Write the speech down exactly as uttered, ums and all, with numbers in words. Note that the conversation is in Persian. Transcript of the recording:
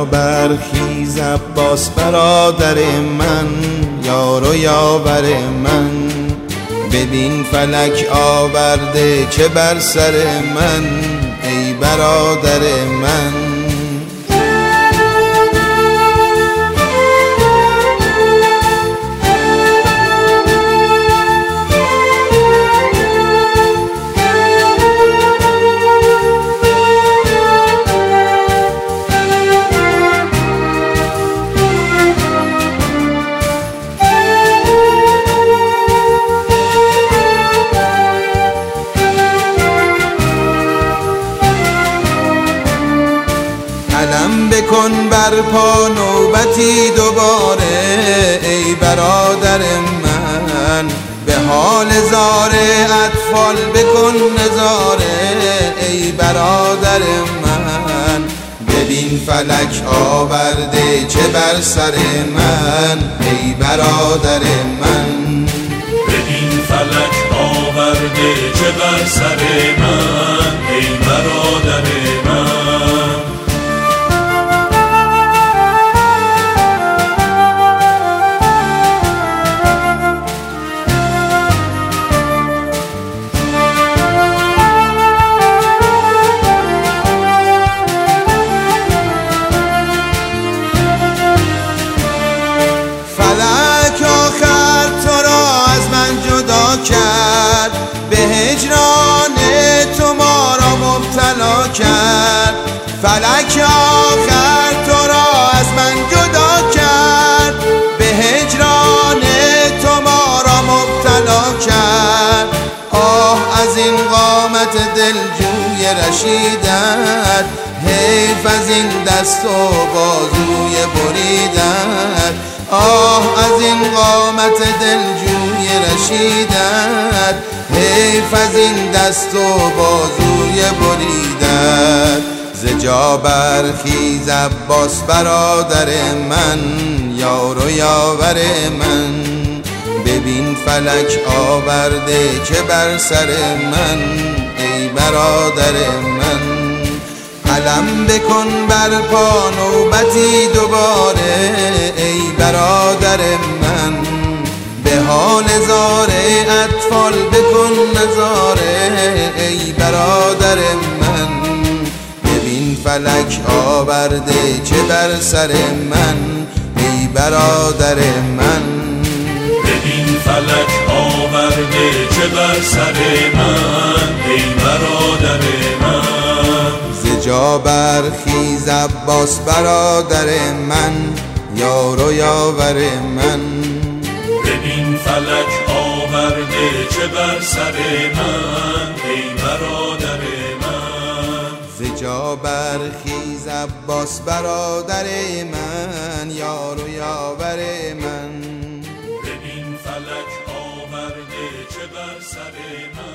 برخیز عباس برادر من، یار و یاور من. ببین فلک آورده چه بر سر من، ای برادر من. علم بکن بر پا نوبتی دوباره، ای برادر من. به حال زار اطفال بکن نظاره، ای برادر من. ببین فلک آورده چه بر سر من، ای برادر من. ببین فلک آورده چه بر سر من، ای برادر من. کرد به هجران تو ما را مبتلا کرد. فلک آخر تو را از من جدا کرد، به هجران تو ما را مبتلا کرد. آه از این قامت دلجوی رشیدت، حیف از این دست و بازوی بریدت. آه از این قامت دلجوی رشیدت، حیف از این دست و بازوی بریدت. ز جا برخیز عباس برادر من، یار و یاور من. ببین فلک آورده چه بر سر من، ای برادر من. علم بکن بر پا نوبتی دوباره، ای برادر من. به حال زار اطفال بکن نظاره، ای برادر من. ببین فلک آورده چه بر سر من، ای برادر من. ببین فلک آورده چه بر سر من، ای برادر من. ز جا برخیز عباس برادر من، یار و یاور من. ببین فلک آورده چه بر سر من، ای برادر من. ز جا برخیز عباس برادر من، یار و یاور من. ببین فلک آورده چه بر سر من.